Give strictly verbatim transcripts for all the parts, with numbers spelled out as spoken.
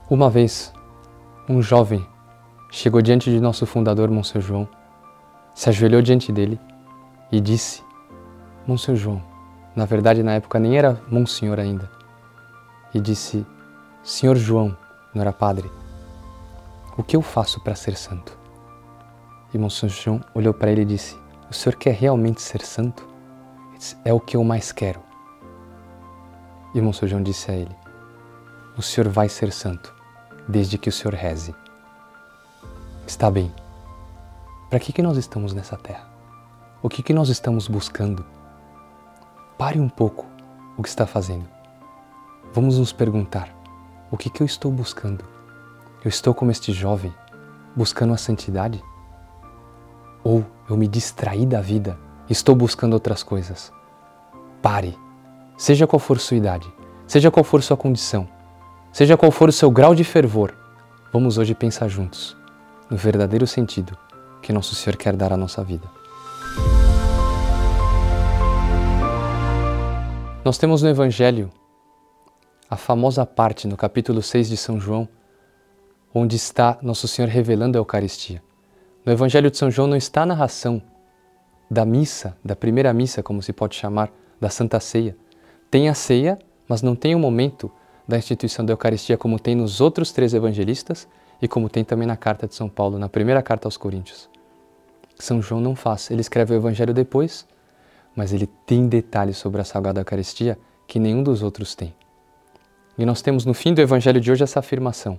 Uma vez, um jovem chegou diante de nosso fundador, Monsenhor João, se ajoelhou diante dele e disse: Monsenhor João, na verdade na época nem era Monsenhor ainda, e disse: Senhor João, não era padre, o que eu faço para ser santo? E Monsenhor João olhou para ele e disse: o senhor quer realmente ser santo? Ele disse: é o que eu mais quero. E Monsenhor João disse a ele: o senhor vai ser santo, desde que o senhor reze. Está bem. Para que que nós estamos nessa terra? O que que nós estamos buscando? Pare um pouco o que está fazendo. Vamos nos perguntar: o que que eu estou buscando? Eu estou como este jovem, buscando a santidade? Ou eu me distraí da vida e estou buscando outras coisas? Pare. Seja qual for sua idade, seja qual for sua condição, seja qual for o seu grau de fervor, vamos hoje pensar juntos no verdadeiro sentido que Nosso Senhor quer dar à nossa vida. Nós temos no Evangelho a famosa parte no capítulo seis de São João, onde está Nosso Senhor revelando a Eucaristia. No Evangelho de São João não está a narração da missa, da primeira missa, como se pode chamar, da Santa Ceia. Tem a ceia, mas não tem o momento da instituição da Eucaristia como tem nos outros três evangelistas e como tem também na carta de São Paulo, na primeira carta aos Coríntios. São João não faz, ele escreve o Evangelho depois, mas ele tem detalhes sobre a Sagrada Eucaristia que nenhum dos outros tem. E nós temos no fim do Evangelho de hoje essa afirmação: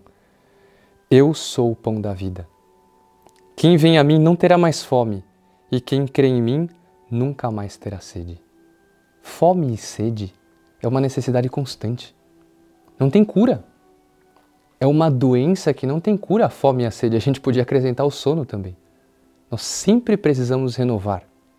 eu sou o pão da vida. Quem vem a mim não terá mais fome, e quem crê em mim nunca mais terá sede. Fome e sede é uma necessidade constante. Não tem cura. É uma doença que não tem cura, a fome e a sede. A gente podia acrescentar o sono também. Nós sempre precisamos renovar.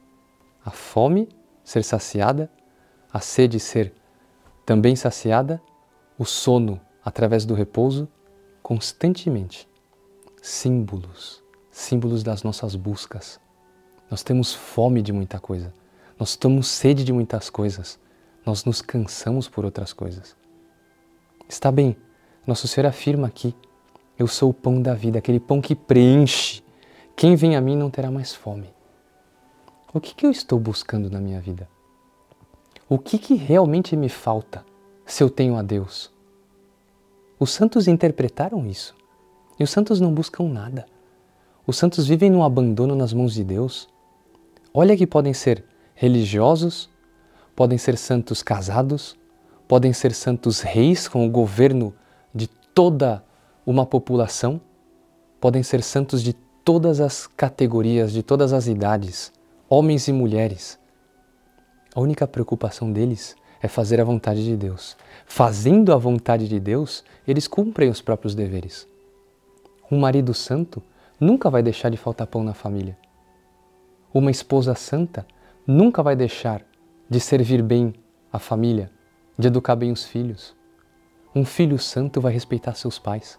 A fome ser saciada, a sede ser também saciada, o sono através do repouso, constantemente. Símbolos, símbolos das nossas buscas. Nós temos fome de muita coisa, nós temos sede de muitas coisas, nós nos cansamos por outras coisas. Está bem, Nosso Senhor afirma aqui: eu sou o pão da vida, aquele pão que preenche. Quem vem a mim não terá mais fome. O que que eu estou buscando na minha vida? O que que realmente me falta se eu tenho a Deus? Os santos interpretaram isso. E os santos não buscam nada. Os santos vivem num abandono nas mãos de Deus. Olha que podem ser religiosos, podem ser santos casados, podem ser santos reis com o governo de toda uma população, podem ser santos de todas as categorias, de todas as idades, homens e mulheres. A única preocupação deles é fazer a vontade de Deus. Fazendo a vontade de Deus, eles cumprem os próprios deveres. Um marido santo nunca vai deixar de faltar pão na família. Uma esposa santa nunca vai deixar de servir bem a família, de educar bem os filhos. Um filho santo vai respeitar seus pais.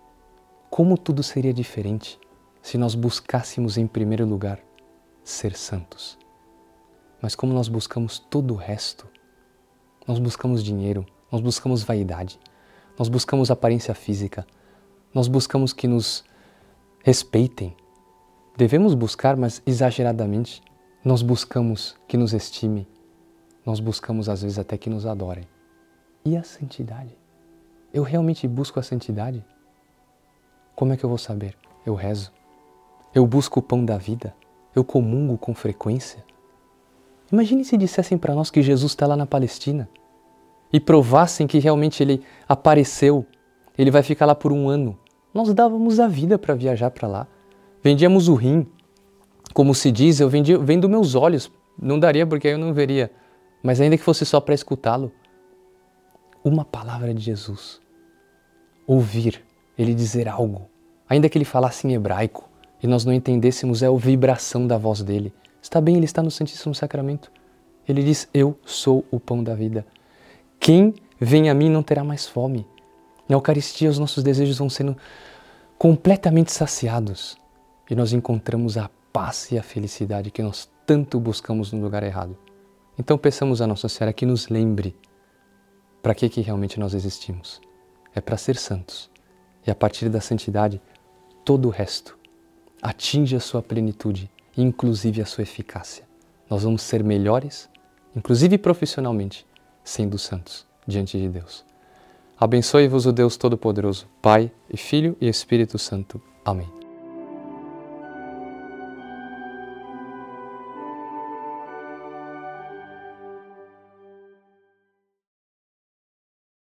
Como tudo seria diferente se nós buscássemos em primeiro lugar ser santos. Mas como nós buscamos todo o resto, nós buscamos dinheiro, nós buscamos vaidade, nós buscamos aparência física, nós buscamos que nos respeitem. Devemos buscar, mas exageradamente. Nós buscamos que nos estimem, nós buscamos às vezes até que nos adorem. E a santidade? Eu realmente busco a santidade? Como é que eu vou saber? Eu rezo. Eu busco o pão da vida. Eu comungo com frequência. Imagine se dissessem para nós que Jesus está lá na Palestina e provassem que realmente ele apareceu, ele vai ficar lá por um ano. Nós dávamos a vida para viajar para lá. Vendíamos o rim. Como se diz, eu vendi, vendo meus olhos. Não daria porque eu não veria. Mas ainda que fosse só para escutá-lo. Uma palavra de Jesus. Ouvir, ele dizer algo. Ainda que ele falasse em hebraico e nós não entendêssemos, é a vibração da voz dele. Está bem, ele está no Santíssimo Sacramento. Ele diz: eu sou o pão da vida. Quem vem a mim não terá mais fome. Na Eucaristia os nossos desejos vão sendo completamente saciados e nós encontramos a paz e a felicidade que nós tanto buscamos no lugar errado. Então peçamos a Nossa Senhora que nos lembre para que que realmente nós existimos. É para ser santos, E a partir da santidade, todo o resto atinge a sua plenitude, inclusive a sua eficácia. Nós vamos ser melhores, inclusive profissionalmente, sendo santos diante de Deus. Abençoe-vos o Deus Todo-Poderoso, Pai e Filho e Espírito Santo. Amém.